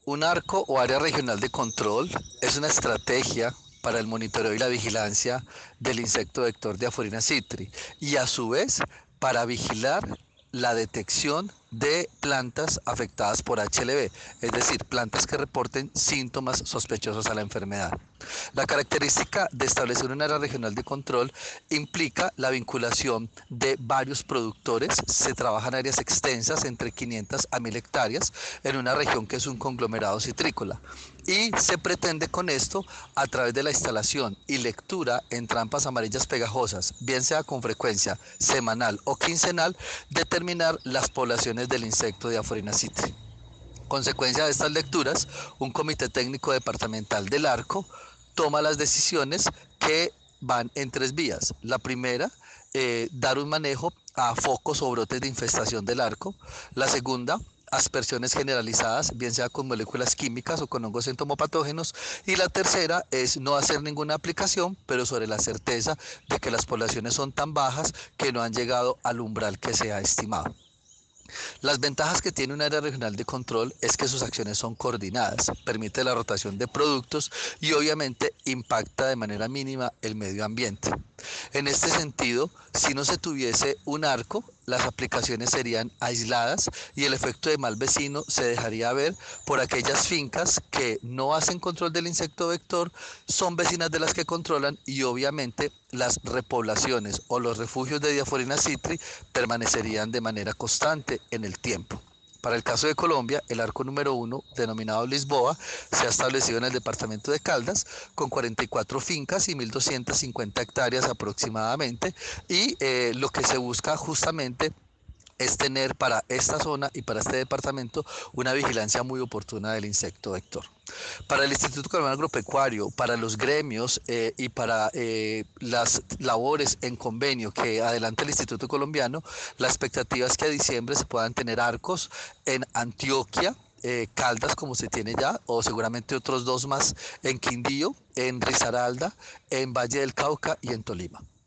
Un arco o área regional de control es una estrategia para el monitoreo y la vigilancia del insecto vector de Aforina citri y a su vez para vigilar la detección de plantas afectadas por HLB, es decir, plantas que reporten síntomas sospechosos a la enfermedad. La característica de establecer un área regional de control implica la vinculación de varios productores. Se trabajan áreas extensas entre 500 a 1000 hectáreas en una región que es un conglomerado citrícola. Y se pretende con esto, a través de la instalación y lectura en trampas amarillas pegajosas, bien sea con frecuencia semanal o quincenal, determinar las poblaciones del insecto de Aforina citri. Consecuencia de estas lecturas, un comité técnico departamental del ARCO toma las decisiones que van en tres vías. La primera, dar un manejo a focos o brotes de infestación del arco. La segunda, aspersiones generalizadas, bien sea con moléculas químicas o con hongos entomopatógenos. Y la tercera es no hacer ninguna aplicación, pero sobre la certeza de que las poblaciones son tan bajas que no han llegado al umbral que se ha estimado. Las ventajas que tiene un área regional de control es que sus acciones son coordinadas, permite la rotación de productos y obviamente impacta de manera mínima el medio ambiente. En este sentido, si no se tuviese un arco, las aplicaciones serían aisladas y el efecto de mal vecino se dejaría ver por aquellas fincas que no hacen control del insecto vector, son vecinas de las que controlan y obviamente las repoblaciones o los refugios de Diaforina citri permanecerían de manera constante en el tiempo. Para el caso de Colombia, el arco número 1, denominado Lisboa, se ha establecido en el departamento de Caldas con 44 fincas y 1.250 hectáreas aproximadamente, y lo que se busca justamente es tener para esta zona y para este departamento una vigilancia muy oportuna del insecto vector. Para el Instituto Colombiano Agropecuario, para los gremios y para las labores en convenio que adelanta el Instituto Colombiano, la expectativa es que a diciembre se puedan tener arcos en Antioquia, Caldas como se tiene ya, o seguramente otros dos más en Quindío, en Risaralda, en Valle del Cauca y en Tolima.